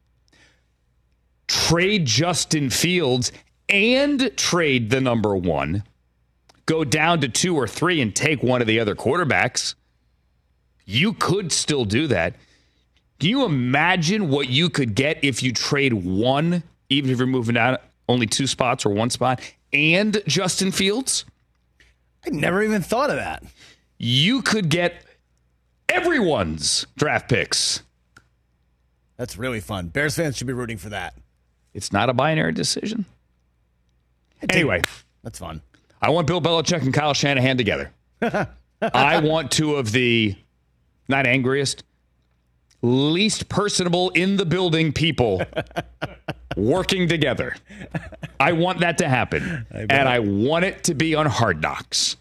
D: Trade Justin Fields and trade the number one. Go down to 2 or 3 and take one of the other quarterbacks. You could still do that. Can you imagine what you could get if you trade one, even if you're moving down only 2 spots or 1 spot, and Justin Fields?
E: I never even thought of that.
D: You could get everyone's draft picks.
E: That's really fun. Bears fans should be rooting for that.
D: It's not a binary decision. Anyway.
E: That's fun.
D: I want Bill Belichick and Kyle Shanahan together. I want 2 of the, not angriest, least personable in the building people working together. I want that to happen. And I want it to be on Hard Knocks.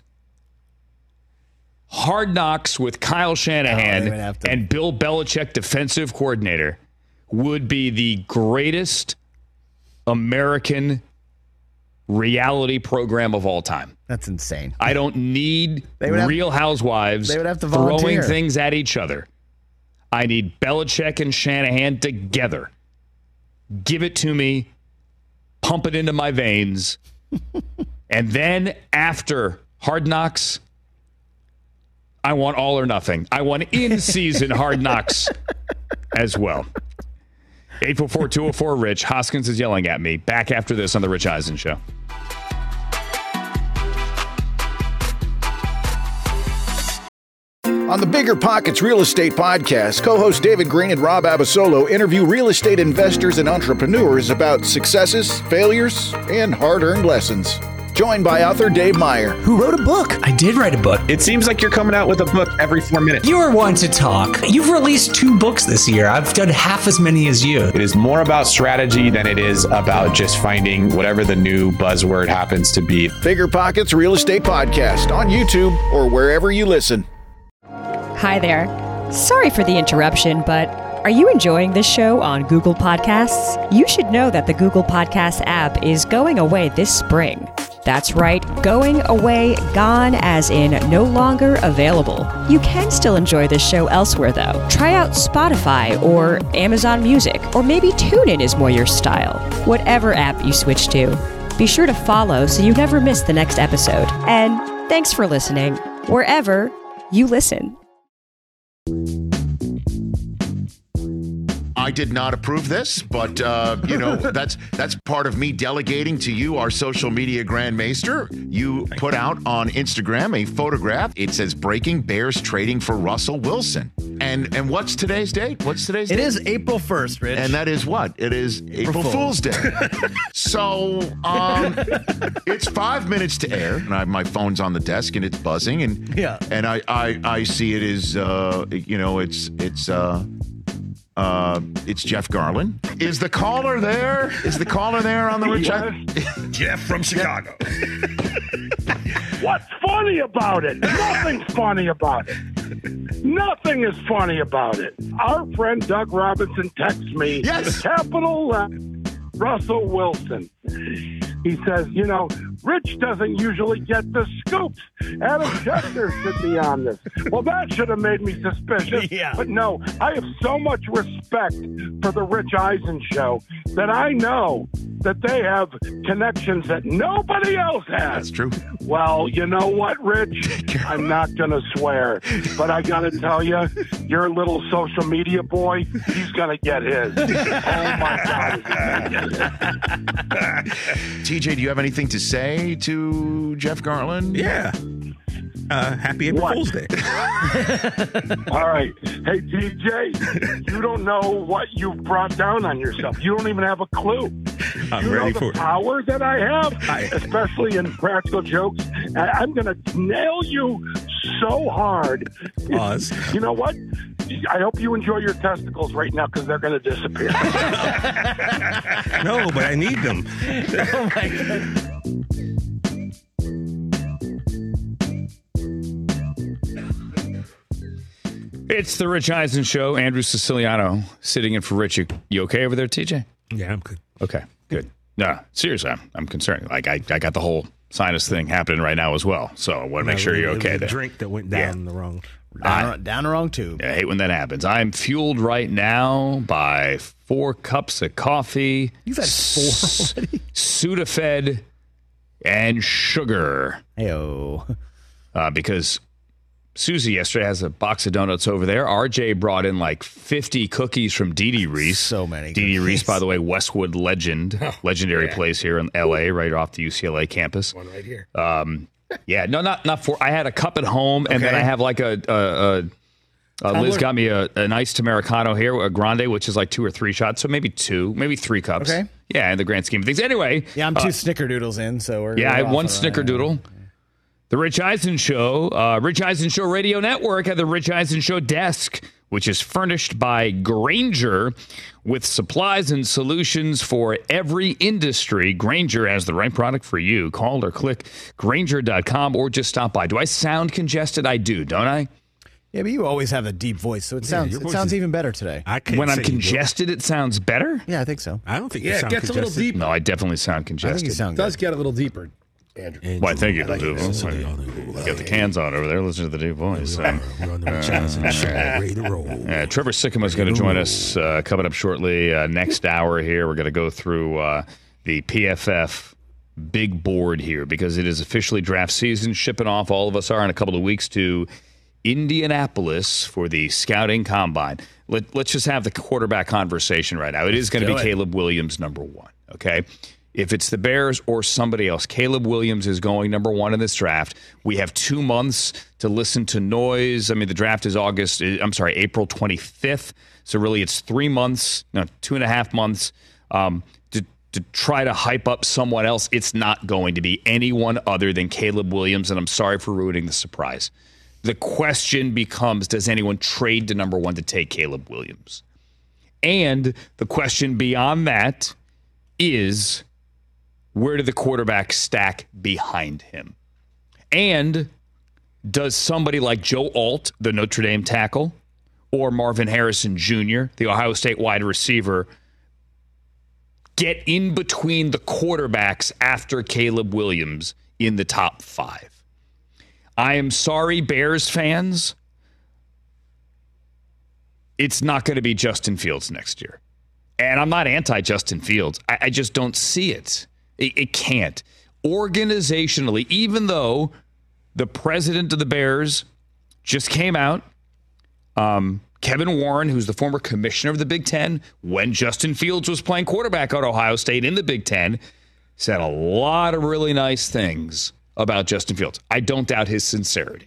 D: Hard Knocks with Kyle Shanahan and Bill Belichick, defensive coordinator, would be the greatest American reality program of all time.
E: That's insane.
D: I don't need Real Housewives
E: they would have to
D: throwing
E: volunteer.
D: things at each other. I need Belichick and Shanahan together. Give it to me. Pump it into my veins. And then after Hard Knocks, I want all or nothing. I want in-season Hard Knocks as well. 844-204-RICH. Hoskins is yelling at me. Back after this on The Rich Eisen Show.
J: On the Bigger Pockets Real Estate Podcast, co-hosts David Green and Rob Abasolo interview real estate investors and entrepreneurs about successes, failures, and hard-earned lessons. Joined by author Dave Meyer,
M: who wrote a book. I did write a book.
R: It seems like you're coming out with a book every 4 minutes.
M: You are one to talk. You've released 2 books this year. I've done half as many as you.
R: It is more about strategy than it is about just finding whatever the new buzzword happens to be.
J: Bigger Pockets Real Estate Podcast on YouTube or wherever you listen.
S: Hi there. Sorry for the interruption, but are you enjoying this show on Google Podcasts? You should know that the Google Podcasts app is going away this spring. That's right, going away, gone as in no longer available. You can still enjoy this show elsewhere though. Try out Spotify or Amazon Music, or maybe TuneIn is more your style. Whatever app you switch to, be sure to follow so you never miss the next episode. And thanks for listening, wherever you listen.
H: I did not approve this, but that's part of me delegating to you, our social media Grand Maester. You put out on Instagram a photograph. It says "Breaking Bears trading for Russell Wilson." And what's today's date? What's today's date?
E: It is April 1st, Rich.
H: And that is what? It is April Fool's Day. So it's 5 minutes to air, and my phone's on the desk and it's buzzing, and I see it as It's Jeff Garlin. Is the caller there? Is the caller there on the Rich?
F: Jeff from Chicago.
T: What's funny about it? Nothing's funny about it. Nothing is funny about it. Our friend Doug Robinson texts me, capital letter, Russell Wilson. He says, Rich doesn't usually get the scoops. Adam Schefter should be on this. Well, that should have made me suspicious. Yeah. But no, I have so much respect for the Rich Eisen show that I know that they have connections that nobody else has.
H: That's true.
T: Well, you know what, Rich? I'm not going to swear, but I got to tell you, your little social media boy, he's going to get his. Oh, my God.
H: TJ, do you have anything to say to Jeff Garlin?
G: Yeah. Happy April Fool's Day.
T: All right. Hey, TJ, you don't know what you've brought down on yourself. You don't even have a clue.
G: I'm ready for
T: the power that I have, especially in practical jokes. I'm going to nail you so hard.
G: Pause.
T: You know what? I hope you enjoy your testicles right now because they're going to disappear.
G: No, but I need them.
E: Oh, my God.
D: It's the Rich Eisen Show. Andrew Siciliano sitting in for Rich. You okay over there, TJ?
G: Yeah, I'm good.
D: Okay, good. No, seriously, I'm concerned. Like, I got the whole sinus thing happening right now as well. So I want to make sure you're okay there.
G: Drink that went down the wrong.
E: Down the wrong tube.
D: I hate when that happens. I'm fueled right now by 4 cups of coffee.
E: You've had 4 already?
D: Sudafed and sugar.
E: Heyo.
D: Because Susie yesterday has a box of donuts over there. RJ brought in like 50 cookies from Dee Reese.
E: So many.
D: Dee Reese, by the way, Westwood legend. Legendary place here in L.A., right off the UCLA campus.
F: One right here.
D: Yeah, no, not 4. I had a cup at home, and then I have like Liz got me an iced Americano here, a grande, which is like 2 or 3 shots, so maybe 3 cups.
E: Okay.
D: Yeah, in the grand scheme of things. Anyway.
E: Yeah, I'm 2 snickerdoodles in, so we're
D: I have 1 snickerdoodle. The Rich Eisen Show, Rich Eisen Show Radio Network at the Rich Eisen Show desk, which is furnished by Grainger with supplies and solutions for every industry. Grainger has the right product for you. Call or click Grainger.com or just stop by. Do I sound congested? I do, don't I?
E: Yeah, but you always have a deep voice, so it sounds even better today.
D: When I'm congested, it sounds better?
E: Yeah, I think so.
G: I don't think
F: it gets a little deeper.
D: No, I definitely sound congested.
E: I think you sound
F: It does get a little deeper, Andrew.
D: Why, thank you. Got the cans on over there. Listen to the deep voice.
G: We're on the Rich Eisen Show, ready to roll.
D: Trevor Sikkema is going to join us coming up shortly. Next hour here, we're going to go through the PFF big board here because it is officially draft season. Shipping off, all of us are in a couple of weeks to Indianapolis for the scouting combine. Let's just have the quarterback conversation right now. It is going to be Caleb Williams, number 1, okay? If it's the Bears or somebody else, Caleb Williams is going number 1 in this draft. We have 2 months to listen to noise. I mean, the draft is April 25th. So really it's 3 months, 2.5 months to try to hype up someone else. It's not going to be anyone other than Caleb Williams, and I'm sorry for ruining the surprise. The question becomes, does anyone trade to number 1 to take Caleb Williams? And the question beyond that is, where do the quarterbacks stack behind him? And does somebody like Joe Alt, the Notre Dame tackle, or Marvin Harrison Jr., the Ohio State wide receiver, get in between the quarterbacks after Caleb Williams in the top 5? I am sorry, Bears fans. It's not going to be Justin Fields next year. And I'm not anti-Justin Fields. I just don't see it. It can't. Organizationally, even though the president of the Bears just came out, Kevin Warren, who's the former commissioner of the Big Ten, when Justin Fields was playing quarterback at Ohio State in the Big Ten, said a lot of really nice things about Justin Fields. I don't doubt his sincerity.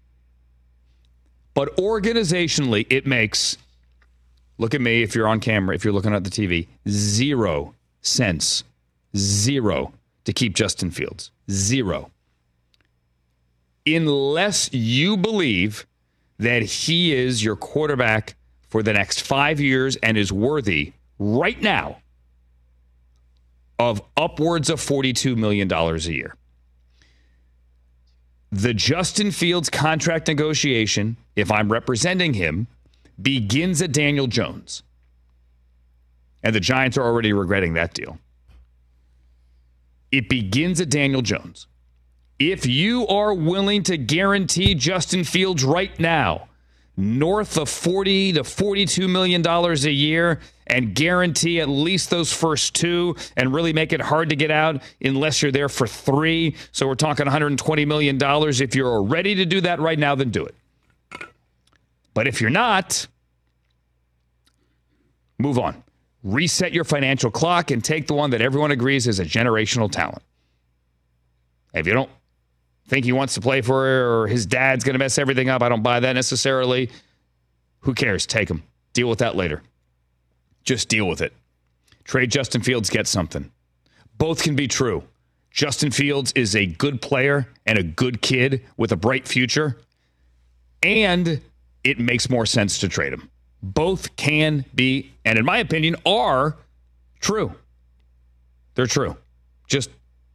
D: But organizationally, it makes, look at me if you're on camera, if you're looking at the TV, 0 sense. 0 to keep Justin Fields. 0. Unless you believe that he is your quarterback for the next 5 years and is worthy right now of upwards of $42 million a year. The Justin Fields contract negotiation, if I'm representing him, begins at Daniel Jones. And the Giants are already regretting that deal. It begins at Daniel Jones. If you are willing to guarantee Justin Fields right now north of $40 to $42 million a year and guarantee at least those first 2 and really make it hard to get out unless you're there for 3, so we're talking $120 million. If you're ready to do that right now, then do it. But if you're not, move on. Reset your financial clock and take the one that everyone agrees is a generational talent. If you don't think he wants to play for it or his dad's going to mess everything up, I don't buy that necessarily. Who cares? Take him. Deal with that later. Just deal with it. Trade Justin Fields, get something. Both can be true. Justin Fields is a good player and a good kid with a bright future, and it makes more sense to trade him. Both can be, and in my opinion, are true. They're true. Just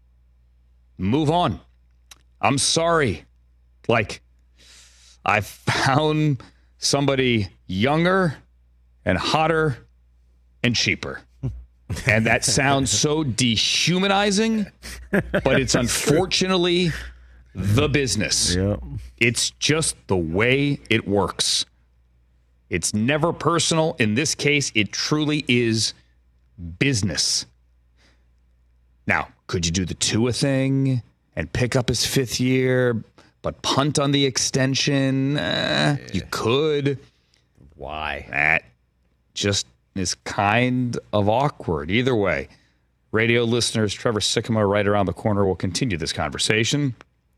D: move on. I'm sorry. Like, I found somebody younger and hotter and cheaper. And that sounds so dehumanizing, but it's unfortunately the business.
E: Yep.
D: It's just the way it works. It's never personal. In this case, it truly is business. Now, could you do the Tua thing and pick up his 5th year, but punt on the extension? You could.
E: Why?
D: That just is kind of awkward. Either way, radio listeners, Trevor Sikkema right around the corner will continue this conversation.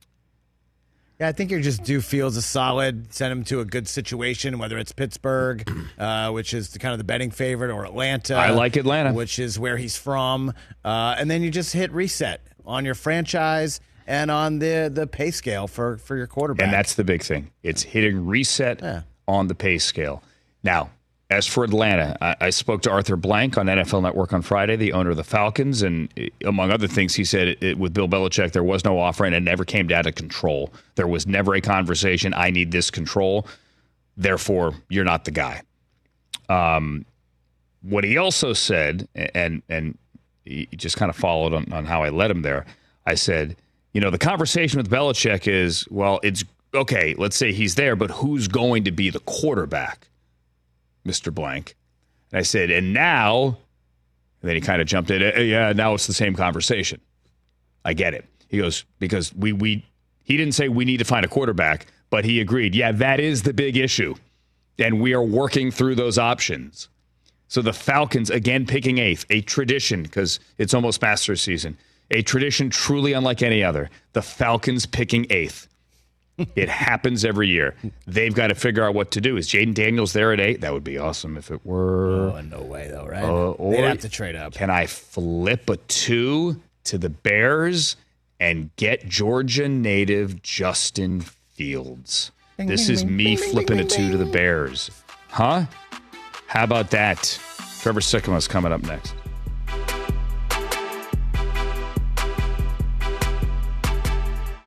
E: Yeah, I think you're just due Fields a solid, send him to a good situation, whether it's Pittsburgh, which is kind of the betting favorite, or Atlanta.
D: I like Atlanta.
E: Which is where he's from. And then you just hit reset on your franchise and on the pay scale for your quarterback.
D: And that's the big thing. It's hitting reset on the pay scale. Now, as for Atlanta, I spoke to Arthur Blank on NFL Network on Friday, the owner of the Falcons, and among other things, he said with Bill Belichick, there was no offer and it never came down to control. There was never a conversation, I need this control, therefore you're not the guy. What he also said, and he just kind of followed on how I led him there, I said, the conversation with Belichick is, well, it's okay, let's say he's there, but who's going to be the quarterback? Mr. Blank. And I said, and now, and then he kind of jumped in, yeah, now it's the same conversation. I get it. He goes, because he didn't say we need to find a quarterback, but he agreed, yeah, that is the big issue. And we are working through those options. So the Falcons, again, picking 8th, a tradition, because it's almost Masters season, a tradition truly unlike any other. The Falcons picking 8th. It happens every year. They've got to figure out what to do. Is Jaden Daniels there at 8? That would be awesome if it were.
E: Oh, no way, though, right? They'd have to trade up.
D: Can I flip a 2 to the Bears and get Georgia native Justin Fields? This is me flipping a 2 to the Bears. Huh? How about that? Trevor Sikkema is coming up next.